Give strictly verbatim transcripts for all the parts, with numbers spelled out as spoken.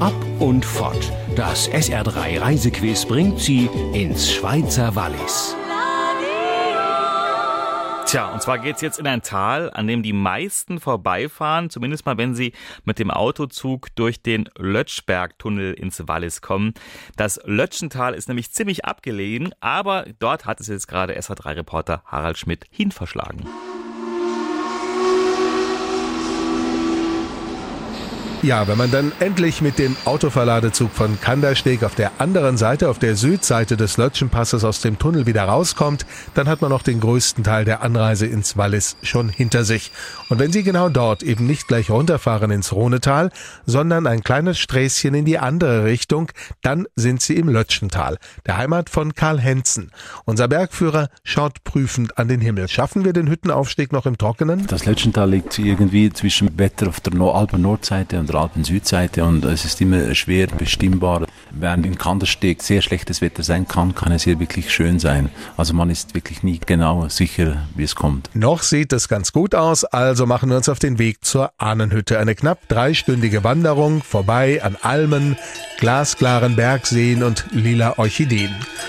Ab und fort. Das S R drei Reisequiz bringt Sie ins Schweizer Wallis. Tja, und zwar geht's jetzt in ein Tal, an dem die meisten vorbeifahren, zumindest mal, wenn sie mit dem Autozug durch den Lötschbergtunnel ins Wallis kommen. Das Lötschental ist nämlich ziemlich abgelegen, aber dort hat es jetzt gerade S R drei Reporter Harald Schmidt hinverschlagen. Ja, wenn man dann endlich mit dem Autoverladezug von Kandersteg auf der anderen Seite, auf der Südseite des Lötschenpasses aus dem Tunnel wieder rauskommt, dann hat man noch den größten Teil der Anreise ins Wallis schon hinter sich. Und wenn Sie genau dort eben nicht gleich runterfahren ins Rhonetal, sondern ein kleines Sträßchen in die andere Richtung, dann sind Sie im Lötschental, der Heimat von Karl Hentzen. Unser Bergführer schaut prüfend an den Himmel. Schaffen wir den Hüttenaufstieg noch im Trockenen? Das Lötschental liegt irgendwie zwischen Wetter auf der Alpen-Nordseite und der Alpen-Südseite und es ist immer schwer bestimmbar. Während in Kandersteg sehr schlechtes Wetter sein kann, kann es hier wirklich schön sein. Also man ist wirklich nie genau sicher, wie es kommt. Noch sieht es ganz gut aus, also machen wir uns auf den Weg zur Ahnenhütte. Eine knapp dreistündige Wanderung vorbei an Almen, glasklaren Bergseen und lila Orchideen.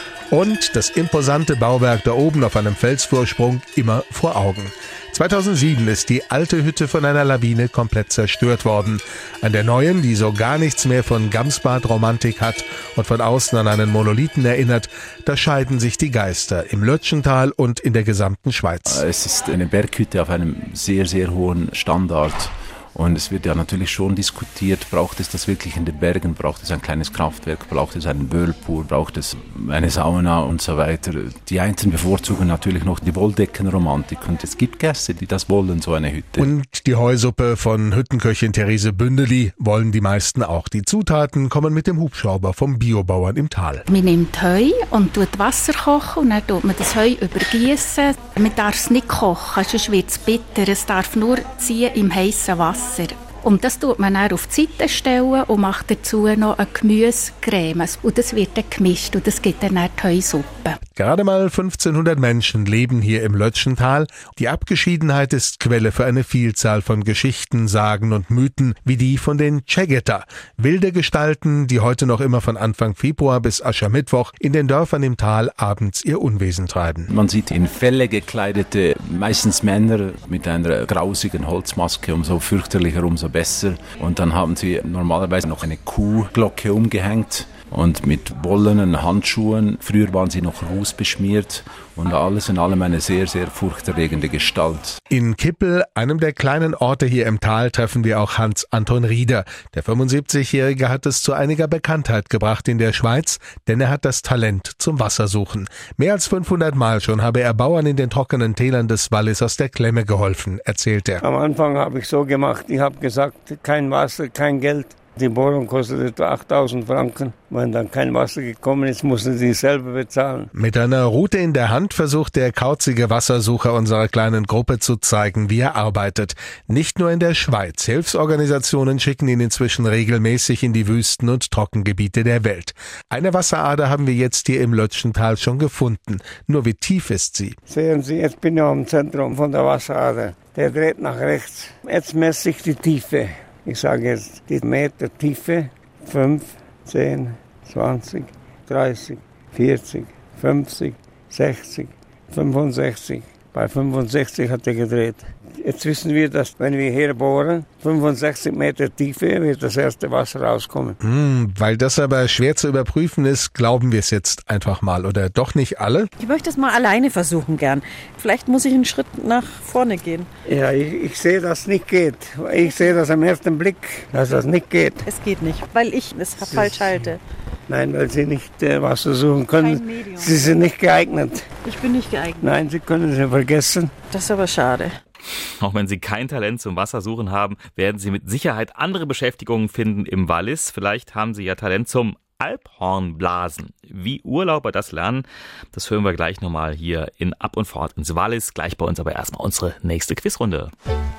Und das imposante Bauwerk da oben auf einem Felsvorsprung immer vor Augen. zweitausendsieben ist die alte Hütte von einer Lawine komplett zerstört worden. An der neuen, die so gar nichts mehr von Gamsbad-Romantik hat und von außen an einen Monolithen erinnert, da scheiden sich die Geister im Lötschental und in der gesamten Schweiz. Es ist eine Berghütte auf einem sehr, sehr hohen Standard. Und es wird ja natürlich schon diskutiert, braucht es das wirklich in den Bergen, braucht es ein kleines Kraftwerk, braucht es einen Whirlpool, braucht es eine Sauna und so weiter. Die einen bevorzugen natürlich noch die Wolldeckenromantik und es gibt Gäste, die das wollen, so eine Hütte. Und die Heusuppe von Hüttenköchin Therese Bündeli wollen die meisten auch. Die Zutaten kommen mit dem Hubschrauber vom Biobauern im Tal. Man nimmt Heu und tut Wasser kochen und dann tut man das Heu übergießen. Man darf es nicht kochen, sonst wird es bitter. Es darf nur ziehen im heißen Wasser. Und das tut man dann auf die Seite stellen und macht dazu noch eine Gemüsecreme. Und das wird dann gemischt und das gibt dann die Heusuppe. Gerade mal fünfzehnhundert Menschen leben hier im Lötschental. Die Abgeschiedenheit ist Quelle für eine Vielzahl von Geschichten, Sagen und Mythen, wie die von den Tschegeta. Wilde Gestalten, die heute noch immer von Anfang Februar bis Aschermittwoch in den Dörfern im Tal abends ihr Unwesen treiben. Man sieht in Felle gekleidete, meistens Männer mit einer grausigen Holzmaske, umso fürchterlicher, umso besser. Und dann haben sie normalerweise noch eine Kuhglocke umgehängt und mit wollenen Handschuhen. Früher waren sie noch rußbeschmiert und alles in allem eine sehr, sehr furchterregende Gestalt. In Kippel, einem der kleinen Orte hier im Tal, treffen wir auch Hans-Anton Rieder. Der fünfundsiebzigjährige hat es zu einiger Bekanntheit gebracht in der Schweiz, denn er hat das Talent zum Wassersuchen. Mehr als fünfhundert Mal schon habe er Bauern in den trockenen Tälern des Wallis aus der Klemme geholfen, erzählt er. Am Anfang habe ich so gemacht, ich habe gesagt, kein Wasser, kein Geld. Die Bohrung kostet etwa achttausend Franken. Wenn dann kein Wasser gekommen ist, mussten sie selber bezahlen. Mit einer Rute in der Hand versucht der kauzige Wassersucher unserer kleinen Gruppe zu zeigen, wie er arbeitet. Nicht nur in der Schweiz. Hilfsorganisationen schicken ihn inzwischen regelmäßig in die Wüsten und Trockengebiete der Welt. Eine Wasserader haben wir jetzt hier im Lötschental schon gefunden. Nur wie tief ist sie? Sehen Sie, jetzt bin ich am Zentrum von der Wasserader. Der dreht nach rechts. Jetzt messe ich die Tiefe. Ich sage jetzt die Meter Tiefe, fünf, zehn, zwanzig, dreißig, vierzig, fünfzig, sechzig, fünfundsechzig. Bei fünfundsechzig hat er gedreht. Jetzt wissen wir, dass wenn wir hier bohren, fünfundsechzig Meter Tiefe wird das erste Wasser rauskommen. Hm, weil das aber schwer zu überprüfen ist, glauben wir es jetzt einfach mal. Oder doch nicht alle? Ich möchte es mal alleine versuchen gern. Vielleicht muss ich einen Schritt nach vorne gehen. Ja, ich, ich sehe, dass es nicht geht. Ich sehe das am ersten Blick, dass das nicht geht. Es geht nicht, weil ich es falsch halte. Nein, weil Sie nicht äh, Wasser suchen können. Sie sind nicht geeignet. Ich bin nicht geeignet. Nein, Sie können es vergessen. Das ist aber schade. Auch wenn Sie kein Talent zum Wassersuchen haben, werden Sie mit Sicherheit andere Beschäftigungen finden im Wallis. Vielleicht haben Sie ja Talent zum Alphornblasen. Wie Urlauber das lernen, das hören wir gleich nochmal hier in Ab und Fort ins Wallis. Gleich bei uns aber erstmal unsere nächste Quizrunde.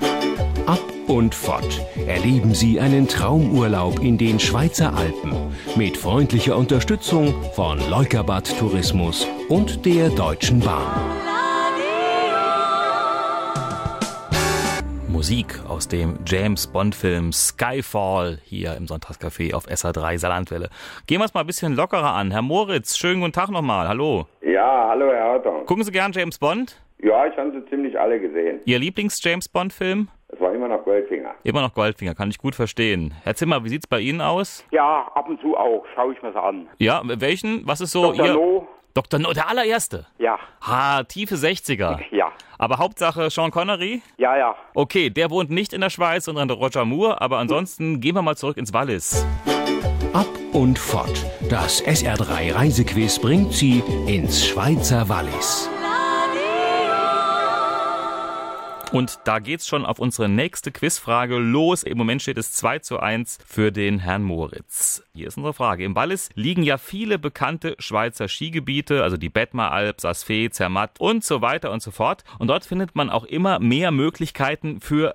Ab und fort. Erleben Sie einen Traumurlaub in den Schweizer Alpen mit freundlicher Unterstützung von Leukerbad Tourismus und der Deutschen Bahn. Musik aus dem James-Bond-Film Skyfall hier im Sonntagscafé auf S R drei Saarlandwelle. Gehen wir es mal ein bisschen lockerer an. Herr Moritz, schönen guten Tag nochmal. Hallo. Ja, hallo Herr Hartong. Gucken Sie gern James Bond? Ja, ich habe sie ziemlich alle gesehen. Ihr Lieblings-James-Bond-Film? Es war immer noch Goldfinger. Immer noch Goldfinger, kann ich gut verstehen. Herr Zimmer, wie sieht's bei Ihnen aus? Ja, ab und zu auch, schaue ich mir so an. Ja, welchen? Was ist so Doktor Ihr... No. Doktor No, der allererste? Ja. Ha, tiefe sechziger. Ja. Aber Hauptsache Sean Connery? Ja, ja. Okay, der wohnt nicht in der Schweiz, sondern der Roger Moore, aber ansonsten gehen wir mal zurück ins Wallis. Ab und fort. Das S R drei Reisequiz bringt Sie ins Schweizer Wallis. Und da geht's schon auf unsere nächste Quizfrage los. Im Moment steht es zwei zu eins für den Herrn Moritz. Hier ist unsere Frage. Im Wallis liegen ja viele bekannte Schweizer Skigebiete, also die Bettmeralp, Saas-Fee, Zermatt und so weiter und so fort. Und dort findet man auch immer mehr Möglichkeiten für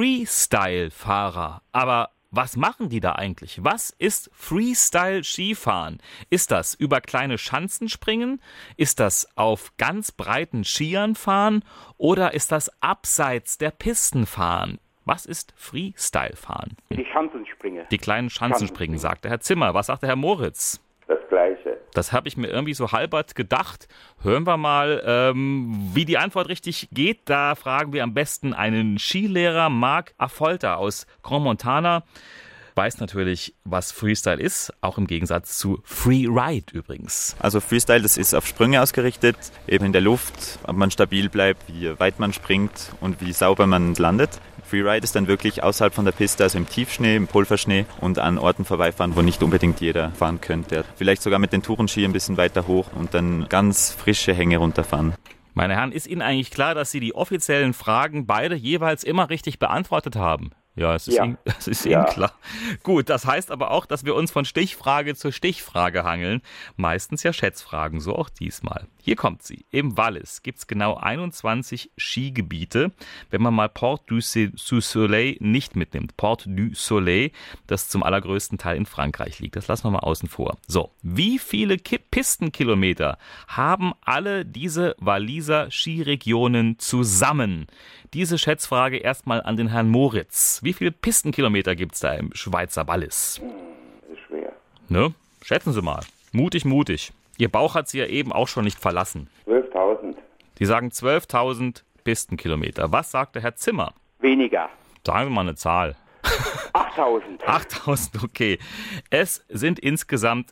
Freestyle-Fahrer. Aber was machen die da eigentlich? Was ist Freestyle-Skifahren? Ist das über kleine Schanzen springen? Ist das auf ganz breiten Skiern fahren? Oder ist das abseits der Pisten fahren? Was ist Freestyle-Fahren? Die Schanzenspringe. Die kleinen Schanzenspringen, sagte Herr Zimmer. Was sagte Herr Moritz? Das Gleiche. Das habe ich mir irgendwie so halbert gedacht. Hören wir mal, ähm, wie die Antwort richtig geht. Da fragen wir am besten einen Skilehrer, Marc Affolter aus Grand Montana. Weiß natürlich, was Freestyle ist, auch im Gegensatz zu Freeride übrigens. Also Freestyle, das ist auf Sprünge ausgerichtet, eben in der Luft, ob man stabil bleibt, wie weit man springt und wie sauber man landet. Freeride ist dann wirklich außerhalb von der Piste, also im Tiefschnee, im Pulverschnee und an Orten vorbeifahren, wo nicht unbedingt jeder fahren könnte. Vielleicht sogar mit den Tourenski ein bisschen weiter hoch und dann ganz frische Hänge runterfahren. Meine Herren, ist Ihnen eigentlich klar, dass Sie die offiziellen Fragen beide jeweils immer richtig beantwortet haben? Ja, es ist, Ja. Ihnen, es ist Ja. Ihnen klar. Gut, das heißt aber auch, dass wir uns von Stichfrage zu Stichfrage hangeln. Meistens ja Schätzfragen, so auch diesmal. Hier kommt sie. Im Wallis gibt es genau einundzwanzig Skigebiete, wenn man mal Port du Soleil nicht mitnimmt. Port du Soleil, das zum allergrößten Teil in Frankreich liegt. Das lassen wir mal außen vor. So, wie viele Ki- Pistenkilometer haben alle diese Walliser Skiregionen zusammen? Diese Schätzfrage erstmal an den Herrn Moritz. Wie viele Pistenkilometer gibt es da im Schweizer Wallis? Das ist schwer. Ne? Schätzen Sie mal. Mutig, mutig. Ihr Bauch hat Sie ja eben auch schon nicht verlassen. zwölftausend. Sie sagen zwölftausend Pistenkilometer. Was sagte Herr Zimmer? Weniger. Sagen wir mal eine Zahl. achttausend. achttausend, okay. Es sind insgesamt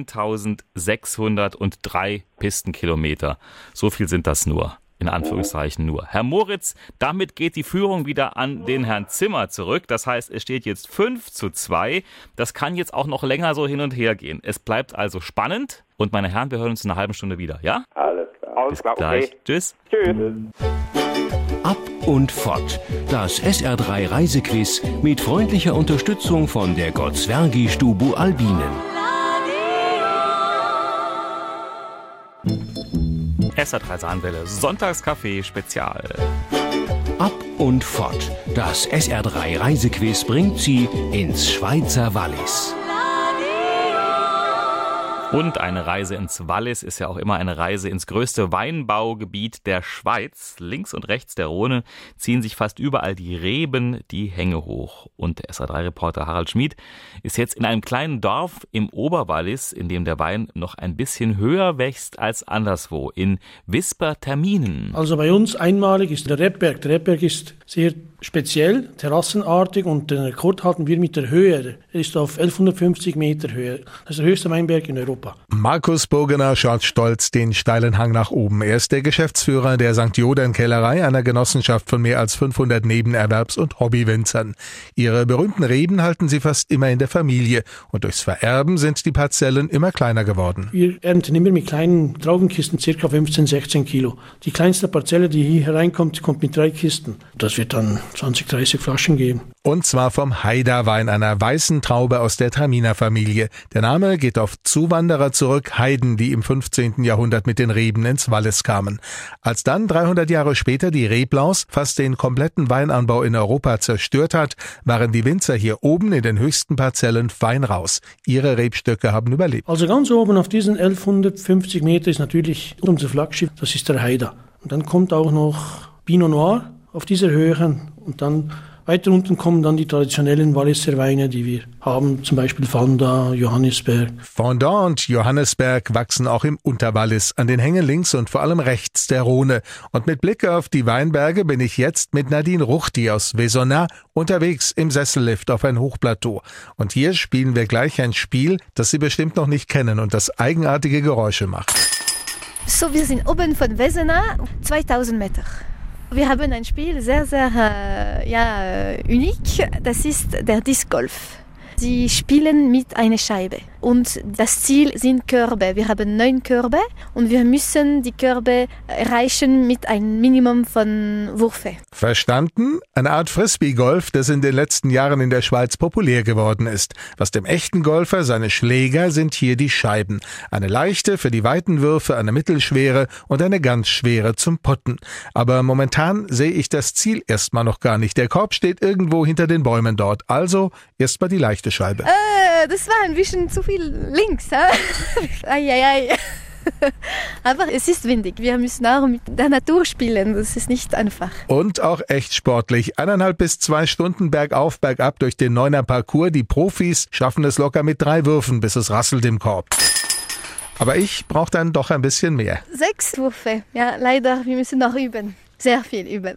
eintausendsechshundertdrei Pistenkilometer. So viel sind das nur. In Anführungszeichen nur. Herr Moritz, damit geht die Führung wieder an den Herrn Zimmer zurück. Das heißt, es steht jetzt fünf zu zwei. Das kann jetzt auch noch länger so hin und her gehen. Es bleibt also spannend. Und meine Herren, wir hören uns in einer halben Stunde wieder, ja? Alles klar. Alles Bis klar, gleich. okay. Tschüss. Tschüss. Ab und fort. Das S R drei Reisequiz mit freundlicher Unterstützung von der Gott-Zwergi Stubu Albinen. S R drei Saarlandwelle, Sonntagscafé Spezial. Ab und fort. Das S R drei Reisequiz bringt Sie ins Schweizer Wallis. Und eine Reise ins Wallis ist ja auch immer eine Reise ins größte Weinbaugebiet der Schweiz. Links und rechts der Rhone ziehen sich fast überall die Reben die Hänge hoch. Und der S R drei Reporter Harald Schmid ist jetzt in einem kleinen Dorf im Oberwallis, in dem der Wein noch ein bisschen höher wächst als anderswo, in Wisperterminen. Also bei uns einmalig ist der Rebberg. Der Rebberg ist sehr speziell, terrassenartig und den Rekord halten wir mit der Höhe. Er ist auf elfhundertfünfzig Meter Höhe. Das ist der höchste Weinberg in Europa. Markus Burgener schaut stolz den steilen Hang nach oben. Er ist der Geschäftsführer der Sankt Jodern Kellerei, einer Genossenschaft von mehr als fünfhundert Nebenerwerbs- und Hobbywinzern. Ihre berühmten Reben halten sie fast immer in der Familie und durchs Vererben sind die Parzellen immer kleiner geworden. Wir ernten immer mit kleinen Traubenkisten, ca. fünfzehn, sechzehn Kilo. Die kleinste Parzelle, die hier hereinkommt, kommt mit drei Kisten. Das wird dann zwanzig, dreißig Flaschen geben. Und zwar vom Haida-Wein, einer weißen Traube aus der Traminer-Familie. Der Name geht auf Zuwanderer zurück, Heiden, die im fünfzehnten Jahrhundert mit den Reben ins Wallis kamen. Als dann dreihundert Jahre später die Reblaus fast den kompletten Weinanbau in Europa zerstört hat, waren die Winzer hier oben in den höchsten Parzellen fein raus. Ihre Rebstöcke haben überlebt. Also ganz oben auf diesen elfhundertfünfzig Meter ist natürlich unser Flaggschiff, das ist der Haida. Und dann kommt auch noch Pinot Noir auf dieser Höhe Und dann weiter unten kommen dann die traditionellen Walliser Weine, die wir haben, zum Beispiel Fendant, Johannisberg. Fendant und Johannisberg wachsen auch im Unterwallis, an den Hängen links und vor allem rechts der Rhone. Und mit Blick auf die Weinberge bin ich jetzt mit Nadine Ruchti aus Vaisonnat unterwegs im Sessellift auf ein Hochplateau. Und hier spielen wir gleich ein Spiel, das Sie bestimmt noch nicht kennen und das eigenartige Geräusche macht. So, wir sind oben von Vaisonnat, zweitausend Meter. Wir haben ein Spiel sehr, sehr äh, ja, unique, das ist der Disc Golf. Sie spielen mit einer Scheibe und das Ziel sind Körbe. Wir haben neun Körbe und wir müssen die Körbe erreichen mit einem Minimum von Würfe. Verstanden? Eine Art Frisbee-Golf, das in den letzten Jahren in der Schweiz populär geworden ist. Was dem echten Golfer seine Schläger sind hier die Scheiben. Eine leichte für die weiten Würfe, eine mittelschwere und eine ganz schwere zum Putten. Aber momentan sehe ich das Ziel erstmal noch gar nicht. Der Korb steht irgendwo hinter den Bäumen dort. Also erstmal die leichte Scheibe. Äh, das war ein bisschen zu viel links. ei, ei, ei. Aber es ist windig. Wir müssen auch mit der Natur spielen. Das ist nicht einfach. Und auch echt sportlich. Eineinhalb bis zwei Stunden bergauf, bergab durch den Neuner Parcours. Die Profis schaffen es locker mit drei Würfen, bis es rasselt im Korb. Aber ich brauche dann doch ein bisschen mehr. Sechs Würfe. Ja, leider. Wir müssen noch üben. Sehr viel üben.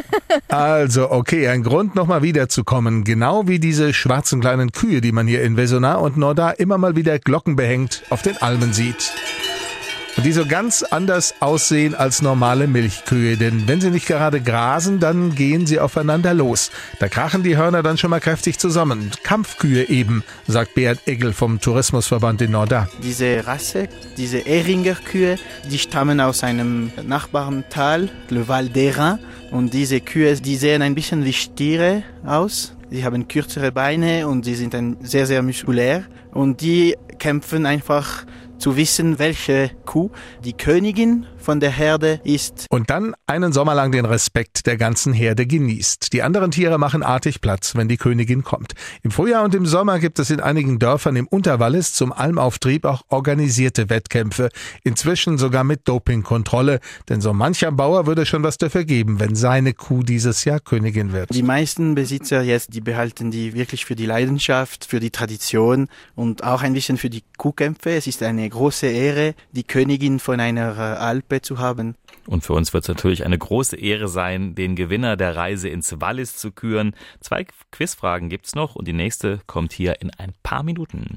Also, okay, ein Grund, nochmal wiederzukommen. Genau wie diese schwarzen kleinen Kühe, die man hier in Vaisonnat und Nordar immer mal wieder glockenbehängt auf den Almen sieht. Und die so ganz anders aussehen als normale Milchkühe, denn wenn sie nicht gerade grasen, dann gehen sie aufeinander los. Da krachen die Hörner dann schon mal kräftig zusammen. Kampfkühe eben, sagt Beat Egel vom Tourismusverband in Nordar. Diese Rasse, diese Ehringer Kühe, die stammen aus einem Nachbartal, Le Val d'Airain. Und diese Kühe, die sehen ein bisschen wie Stiere aus. Sie haben kürzere Beine und sie sind ein sehr, sehr muskulär. Und die kämpfen einfach zu wissen, welche Kuh die Königin von der Herde ist. Und dann einen Sommer lang den Respekt der ganzen Herde genießt. Die anderen Tiere machen artig Platz, wenn die Königin kommt. Im Frühjahr und im Sommer gibt es in einigen Dörfern im Unterwallis zum Almauftrieb auch organisierte Wettkämpfe. Inzwischen sogar mit Dopingkontrolle, denn so mancher Bauer würde schon was dafür geben, wenn seine Kuh dieses Jahr Königin wird. Die meisten Besitzer jetzt, die behalten die wirklich für die Leidenschaft, für die Tradition und auch ein bisschen für die Kuhkämpfe. Es ist eine große Ehre, die Königin von einer Alpe zu haben. Und für uns wird es natürlich eine große Ehre sein, den Gewinner der Reise ins Wallis zu küren. Zwei Quizfragen gibt's noch und die nächste kommt hier in ein paar Minuten.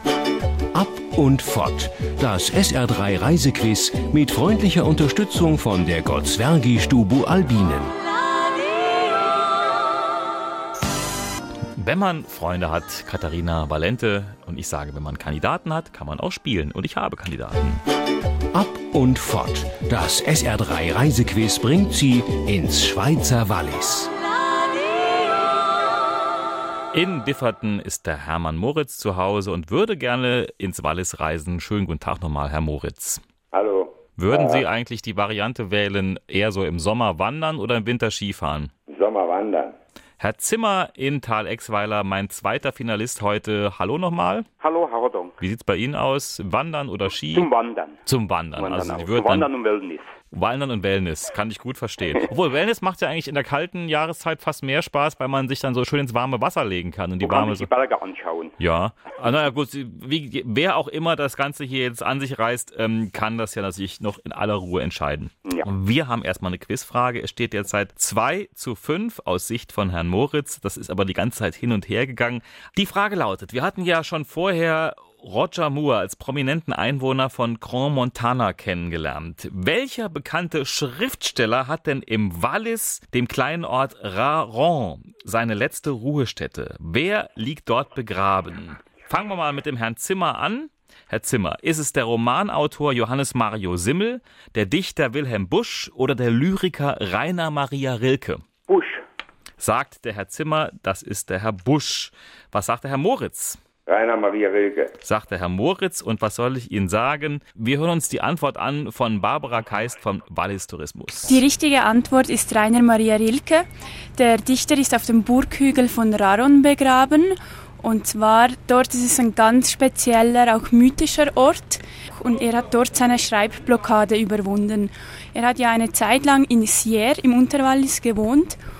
Ab und fort. Das S R drei Reisequiz mit freundlicher Unterstützung von der Gott-Zwergi Stubu Albinen. Wenn man Freunde hat, Katharina Valente, und ich sage, wenn man Kandidaten hat, kann man auch spielen. Und ich habe Kandidaten. Ab und fort. Das S R drei Reisequiz bringt Sie ins Schweizer Wallis. In Differten ist der Hermann Moritz zu Hause und würde gerne ins Wallis reisen. Schönen guten Tag nochmal, Herr Moritz. Hallo. Würden ja. Sie eigentlich die Variante wählen, eher so im Sommer wandern oder im Winter Skifahren? Sommer wandern. Herr Zimmer in Thalexweiler, mein zweiter Finalist heute. Hallo nochmal. Hallo, Herr Rodong. Wie sieht's bei Ihnen aus? Wandern oder Ski? Zum Wandern. Zum Wandern. Wandern also Sie auch. würden Wandern und Wellness. Wandern und Wellness, kann ich gut verstehen. Obwohl, Wellness macht ja eigentlich in der kalten Jahreszeit fast mehr Spaß, weil man sich dann so schön ins warme Wasser legen kann. Und die Man kann warme sich die Berge anschauen. Ja, ah, naja gut, wie, wer auch immer das Ganze hier jetzt an sich reißt, ähm, kann das ja natürlich noch in aller Ruhe entscheiden. Ja. Und wir haben erstmal eine Quizfrage. Es steht derzeit zwei zu fünf aus Sicht von Herrn Moritz. Das ist aber die ganze Zeit hin und her gegangen. Die Frage lautet, wir hatten ja schon vorher Roger Moore als prominenten Einwohner von Grand Montana kennengelernt. Welcher bekannte Schriftsteller hat denn im Wallis, dem kleinen Ort Raron, seine letzte Ruhestätte? Wer liegt dort begraben? Fangen wir mal mit dem Herrn Zimmer an. Herr Zimmer, ist es der Romanautor Johannes Mario Simmel, der Dichter Wilhelm Busch oder der Lyriker Rainer Maria Rilke? Busch. Sagt der Herr Zimmer, das ist der Herr Busch. Was sagt der Herr Moritz? Rainer Maria Rilke. Sagt der Herr Moritz. Und was soll ich Ihnen sagen? Wir hören uns die Antwort an von Barbara Keist vom Wallis Tourismus. Die richtige Antwort ist Rainer Maria Rilke. Der Dichter ist auf dem Burghügel von Raron begraben. Und zwar, dort ist es ein ganz spezieller, auch mythischer Ort. Und er hat dort seine Schreibblockade überwunden. Er hat ja eine Zeit lang in Sierre im Unterwallis gewohnt.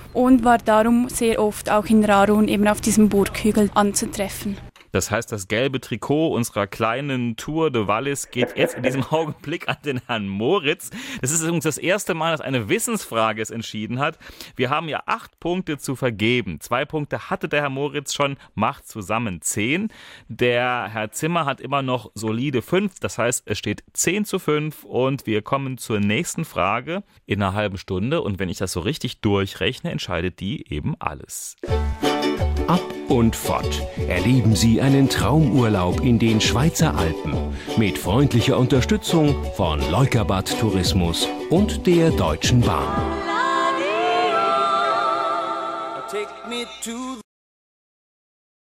und war darum sehr oft auch in Rarun eben auf diesem Burghügel anzutreffen. Das heißt, das gelbe Trikot unserer kleinen Tour de Wallis geht jetzt in diesem Augenblick an den Herrn Moritz. Das ist übrigens das erste Mal, dass eine Wissensfrage es entschieden hat. Wir haben ja acht Punkte zu vergeben. Zwei Punkte hatte der Herr Moritz schon, macht zusammen zehn. Der Herr Zimmer hat immer noch solide fünf. Das heißt, es steht zehn zu fünf und wir kommen zur nächsten Frage in einer halben Stunde. Und wenn ich das so richtig durchrechne, entscheidet die eben alles. Ab und fort. Erleben Sie einen Traumurlaub in den Schweizer Alpen mit freundlicher Unterstützung von Leukerbad Tourismus und der Deutschen Bahn.